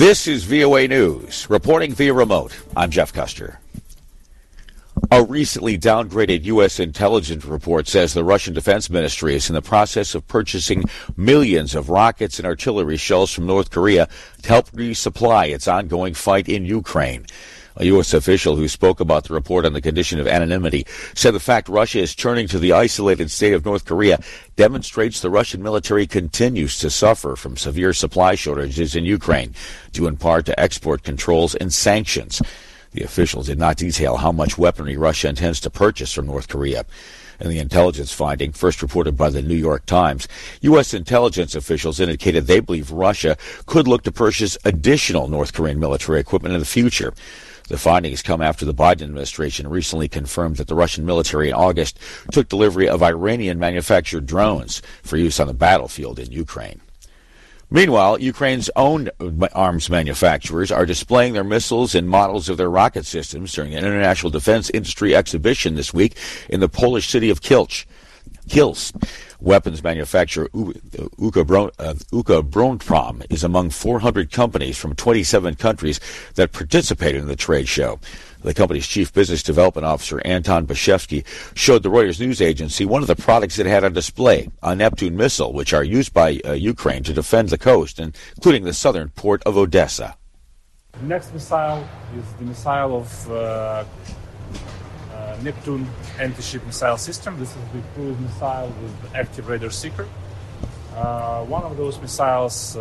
This is VOA News. Reporting via remote, I'm Jeff Custer. A recently downgraded U.S. intelligence report says the Russian Defense Ministry is in the process of purchasing millions of rockets and artillery shells from North Korea to help resupply its ongoing fight in Ukraine. A U.S. official who spoke about the report on the condition of anonymity said the fact Russia is turning to the isolated state of North Korea demonstrates the Russian military continues to suffer from severe supply shortages in Ukraine, due in part to export controls and sanctions. The official did not detail how much weaponry Russia intends to purchase from North Korea. In the intelligence finding, first reported by the New York Times, U.S. intelligence officials indicated they believe Russia could look to purchase additional North Korean military equipment in the future. The findings come after the Biden administration recently confirmed that the Russian military in August took delivery of Iranian-manufactured drones for use on the battlefield in Ukraine. Meanwhile, Ukraine's own arms manufacturers are displaying their missiles and models of their rocket systems during an International Defense Industry exhibition this week in the Polish city of Kielce. Weapons manufacturer Ukroboronprom is among 400 companies from 27 countries that participated in the trade show. The company's chief business development officer, Anton Bashevsky, showed the Reuters news agency one of the products it had on display, a Neptune missile, which are used by Ukraine to defend the coast, including the southern port of Odessa. The next missile is the missile of Neptune anti-ship missile system. This is the cruise missile with active radar seeker. One of those missiles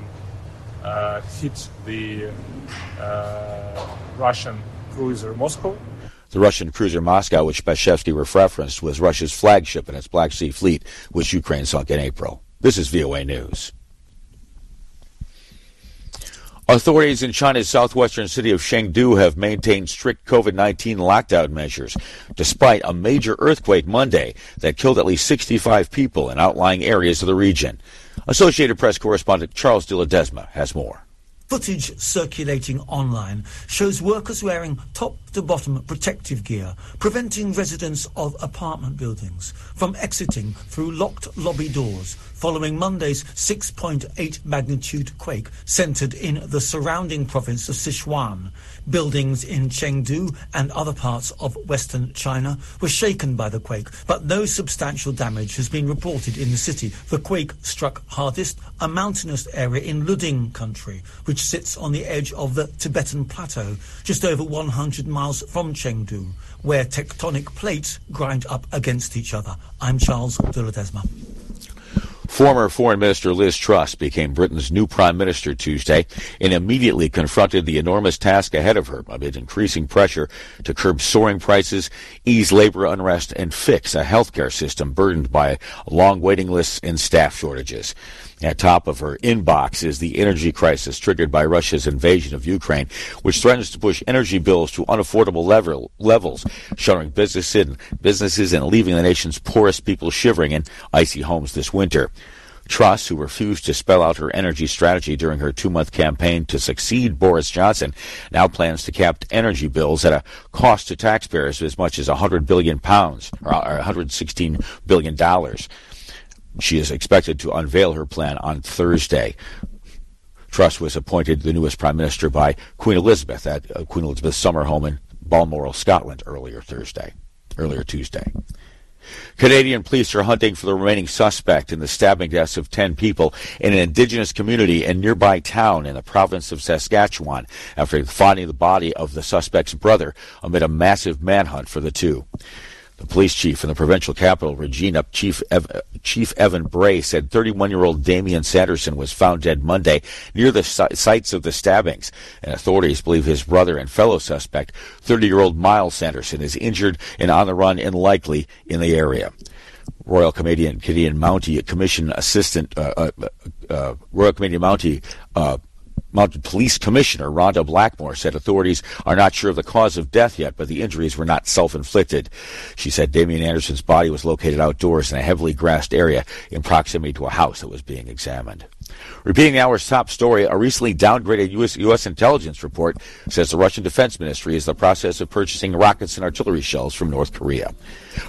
hit the Russian cruiser Moscow. The Russian cruiser Moscow, which Bashevsky referenced, was Russia's flagship in its Black Sea Fleet, which Ukraine sunk in April. This is VOA News. Authorities in China's southwestern city of Chengdu have maintained strict COVID-19 lockdown measures, despite a major earthquake Monday that killed at least 65 people in outlying areas of the region. Associated Press correspondent Charles de Ledesma has more. Footage circulating online shows workers wearing top-to-bottom protective gear, preventing residents of apartment buildings from exiting through locked lobby doors following Monday's 6.8 magnitude quake centered in the surrounding province of Sichuan. Buildings in Chengdu and other parts of western China were shaken by the quake, but no substantial damage has been reported in the city. The quake struck hardest a mountainous area in Luding country, which sits on the edge of the Tibetan Plateau, just over 100 miles from Chengdu, where tectonic plates grind up against each other. I'm Charles de Ledesma. Former Foreign Minister Liz Truss became Britain's new Prime Minister Tuesday and immediately confronted the enormous task ahead of her amid increasing pressure to curb soaring prices, ease labor unrest, and fix a healthcare system burdened by long waiting lists and staff shortages. At top of her inbox is the energy crisis triggered by Russia's invasion of Ukraine, which threatens to push energy bills to unaffordable levels, shuttering businesses and leaving the nation's poorest people shivering in icy homes this winter. Truss, who refused to spell out her energy strategy during her 2-month campaign to succeed Boris Johnson, now plans to cap energy bills at a cost to taxpayers of as much as £100 billion, or $116 billion. She is expected to unveil her plan on Thursday. Truss was appointed the newest prime minister by Queen Elizabeth at Queen Elizabeth's summer home in Balmoral, Scotland, earlier Tuesday. Canadian police are hunting for the remaining suspect in the stabbing deaths of 10 people in an indigenous community and nearby town in the province of Saskatchewan after finding the body of the suspect's brother amid a massive manhunt for the two. The police chief in the provincial capital, Regina, Chief Evan Bray, said 31-year-old Damian Sanderson was found dead Monday near the sites of the stabbings, and authorities believe his brother and fellow suspect, 30-year-old Miles Sanderson, is injured and on the run and likely in the area. Royal Canadian Mounted Commission Mounted Police Commissioner Rhonda Blackmore said authorities are not sure of the cause of death yet, but the injuries were not self-inflicted. She said Damian Anderson's body was located outdoors in a heavily grassed area in proximity to a house that was being examined. Repeating the hour's top story, a recently downgraded U.S. intelligence report says the Russian Defense Ministry is in the process of purchasing rockets and artillery shells from North Korea.